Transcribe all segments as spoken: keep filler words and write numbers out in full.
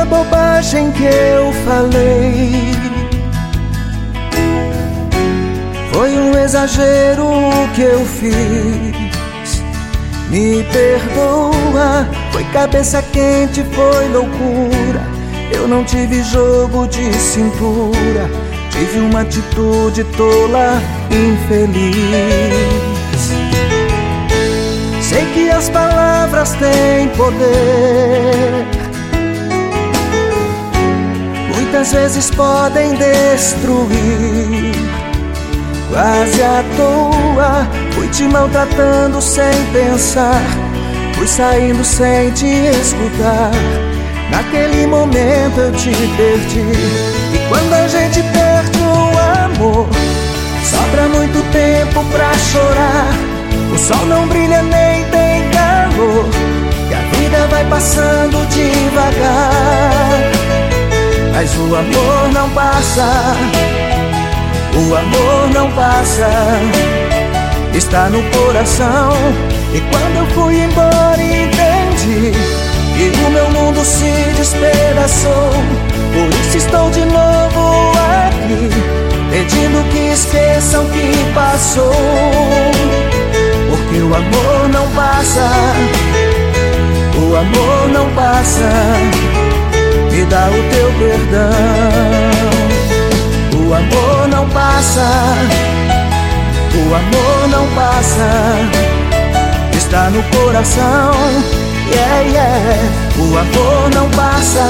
bobagem que eu falei. Foi um exagero o que eu fiz. Me perdoa. Foi cabeça quente, foi loucura. Eu não tive jogo de cintura. Tive uma atitude tola, infeliz. Sei que as palavras têm poder. Muitas vezes podem destruir. Quase à toa, fui te maltratando sem pensar. Fui saindo sem te escutar. Naquele momento eu te perdi. E quando a gente perde o amor, sobra muito tempo pra chorar. O sol não brilha nem tem calor, e a vida vai passando devagar. Mas o amor não passa. O amor não passa. Está no coração. E quando eu fui embora entendi que o meu mundo se despedaçou. Por isso estou de novo aqui, pedindo que esqueçam o que passou. Porque o amor não passa. O amor não passa. Me dá o teu perdão. O amor não passa. O amor não passa. Está no coração. Yeah, yeah. O amor não passa.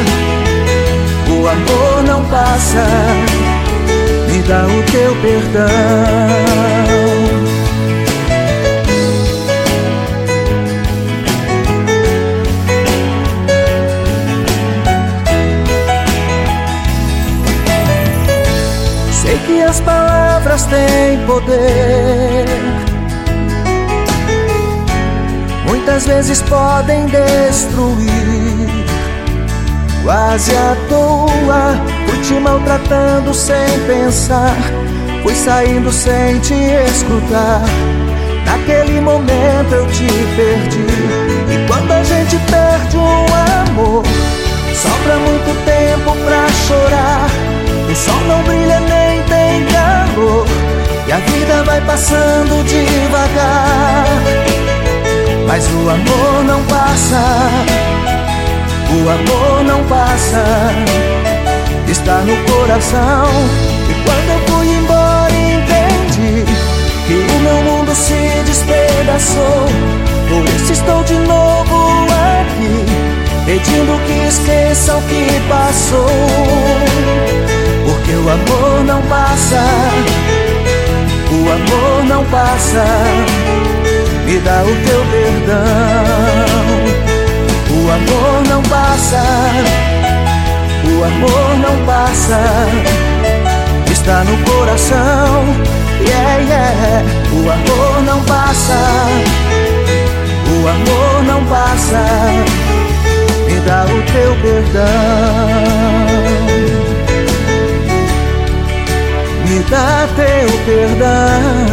O amor não passa. Me dá o teu perdão. Sei que as palavras têm poder. Muitas vezes podem destruir. Quase à toa, fui te maltratando sem pensar. Fui saindo sem te escutar. Naquele momento eu te perdi. E quando a gente perde um amor, sobra muito tempo pra chorar. O sol não brilha nem tem calor, e a vida vai passando devagar. Mas o amor não passa. O amor não passa. Está no coração. E quando eu fui embora entendi que o meu mundo se despedaçou. Por isso estou de novo aqui, pedindo que esqueçam o que passou. Porque o amor não passa. O amor não passa. Me dá o teu perdão. O amor não passa. O amor não passa. Está no coração. Yeah, yeah. O amor não passa. O amor não passa. Me dá o teu perdão. Me dá teu perdão.